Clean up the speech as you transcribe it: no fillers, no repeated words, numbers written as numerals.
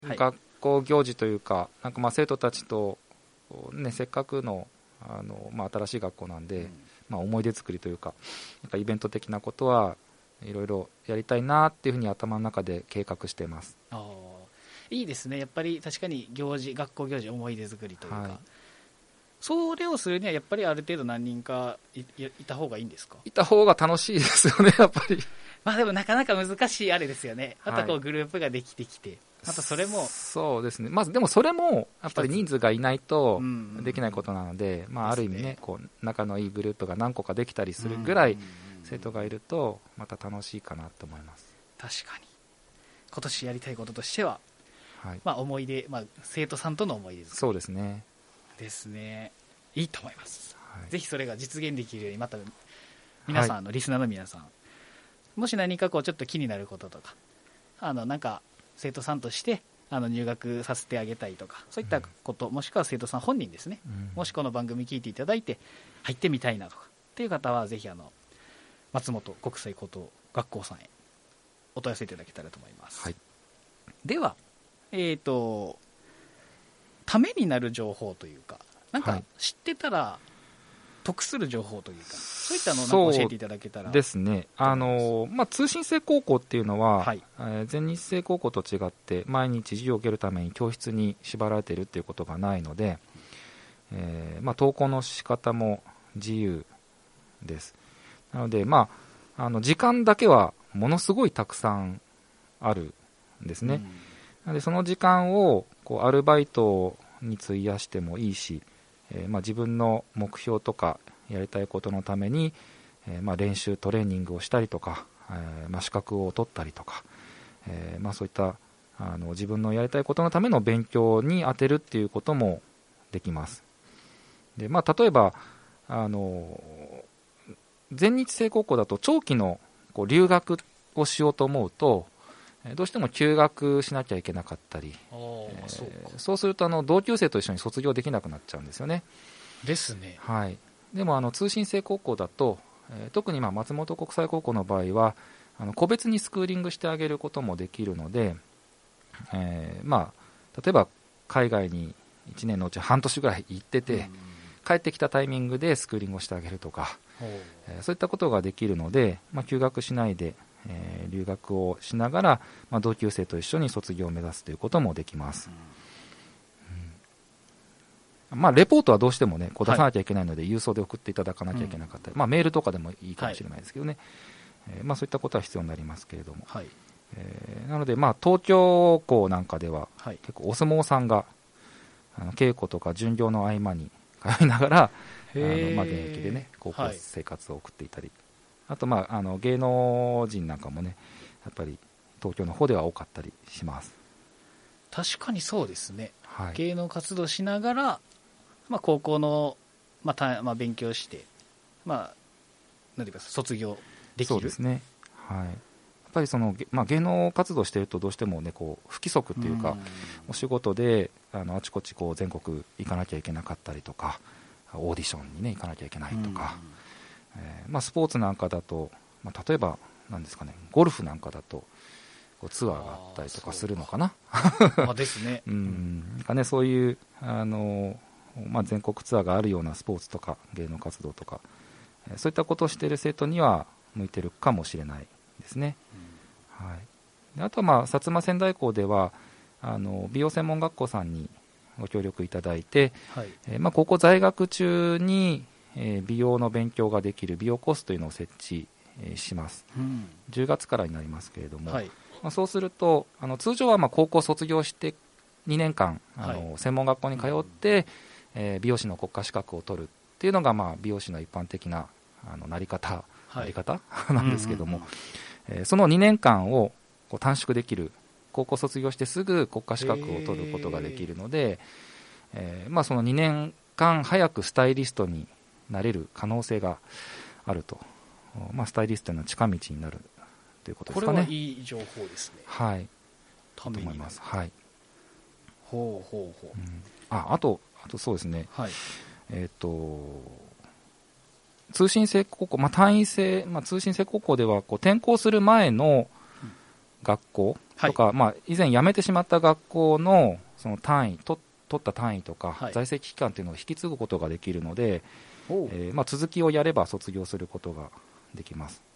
学校行事というか、なんか生徒たちと、ね、せっかくの、新しい学校なんで、思い出作りというか、なんかイベント的なことはいろいろやりたいなっていうふうに頭の中で計画しています。 いいですね。やっぱり確かに学校行事、思い出作りというか、それをするにはやっぱりある程度何人か いた方がいいんですか？ いた方が楽しいですよね、やっぱり。 でもなかなか難しいあれですよね。またグループができてきて、またそれもそうですね。でもそれもやっぱり人数がいないとできないことなので、ある意味ね、仲のいいグループが何個かできたりするぐらい生徒がいるとまた楽しいかなと思います。 確かに今年やりたいこととしては、思い出、生徒さんとの思い出作り。 そうですね。 ですね。いいと思います。ぜひそれが実現できるように、また皆さん、リスナーの皆さん、もし何かちょっと気になることとか、なんか生徒さんとして入学させてあげたいとか、そういったこと、もしくは生徒さん本人ですね、もしこの番組聞いていただいて入ってみたいなとかっていう方はぜひ松本国際高等学校さんへお問い合わせいただけたらと思います。では、ためになる情報というか、なんか知ってたら得する情報というか、そういったのを教えていただけたら。 ですね。通信制高校っていうのは、全日制高校と違って毎日授業を受けるために教室に縛られているっていうことがないので、登校の仕方も自由です。なので、時間だけはものすごいたくさんあるんですね。なのでその時間をアルバイトに費やしてもいいし、自分の目標とかやりたいことのために、練習トレーニングをしたりとか、資格を取ったりとか、そういった自分のやりたいことのための勉強に当てるっていうこともできます。で、例えば全日制高校だと長期の留学をしようと思うとどうしても休学しなきゃいけなかったり、そうすると同級生と一緒に卒業できなくなっちゃうんですよね。 ですね。 でも通信制高校だと、特に松本国際高校の場合は個別にスクーリングしてあげることもできるので、例えば海外に1年のうち半年ぐらい行ってて、帰ってきたタイミングでスクーリングをしてあげるとか、そういったことができるので、休学しないで留学をしながら、同級生と一緒に卒業を目指すということもできます。レポートはどうしてもね出さなきゃいけないので、郵送で送っていただかなきゃいけなかったり、メールとかでもいいかもしれないですけどね、そういったことは必要になりますけれども、なので東京校なんかでは、結構お相撲さんが稽古とか巡業の合間に通いながら現役でね高校生活を送っていたり、あと芸能人なんかもねやっぱり東京の方では多かったりします。 確かにそうですね。芸能活動しながら、高校の、勉強して、なんていうか卒業できる。 そうですね。やっぱり芸能活動しているとどうしてもね不規則っていうか、お仕事であちこち全国行かなきゃいけなかったりとか、オーディションにね行かなきゃいけないとか、スポーツなんかだと、例えばなんですかね、ゴルフなんかだとツアーがあったりとかするのかな。 ですね。 そういう全国ツアーがあるようなスポーツとか芸能活動とか、そういったことをしている生徒には向いてるかもしれないですね。あとは薩摩川内校では美容専門学校さんにご協力いただいて、高校在学中に美容の勉強ができる美容コースというのを設置します。10月からになりますけれども、そうすると通常は高校卒業して2年間専門学校に通って美容師の国家資格を取るっていうのが美容師の一般的ななり方なんですけども、その2年間を短縮できる、高校卒業してすぐ国家資格を取ることができるので、その2年間早くスタイリストになれる可能性があると、スタイリストの近道になるということですかね。 これはいい情報ですね。 と思います。あとそうですね。通信制高校、単位制、通信制高校では転校する前の学校とか、以前辞めてしまった学校のその単位、取った単位とか、在籍期間というのを引き継ぐことができるので、続きをやれば卒業することができます。